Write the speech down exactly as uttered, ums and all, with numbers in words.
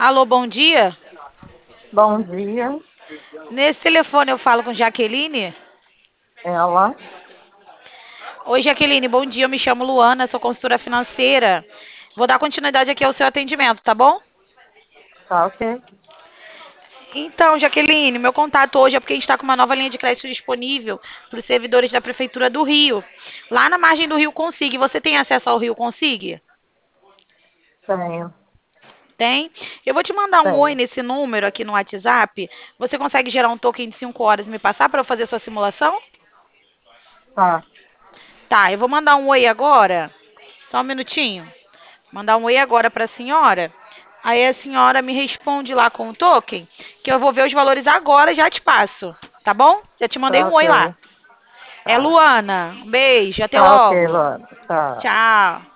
Alô, bom dia. Bom dia, Nesse telefone eu falo com Jaqueline. ela. Oi, Jaqueline, bom dia. Eu me chamo Luana, sou consultora financeira. Vou dar continuidade aqui ao seu atendimento, tá bom? Tá ok? Então, Jaqueline, meu contato hoje é porque a gente está com uma nova linha de crédito disponível para os servidores da Prefeitura do Rio. Lá na margem do Rio Consigue. Você tem acesso ao Rio Consigue? Tenho, Tem? Eu vou te mandar um oi tenho. nesse número aqui no WhatsApp. Você consegue gerar um token de cinco horas e me passar para eu fazer sua simulação? Tá, Tá, eu vou mandar um oi agora. Só um minutinho. Mandar um oi agora para a senhora. Aí a senhora me responde lá com o token, que eu vou ver os valores agora e já te passo. Tá bom? Já te mandei tá um ok. oi lá. É Tá, Luana. Um beijo. Até tá ok, logo. Luana. Tá. Tchau.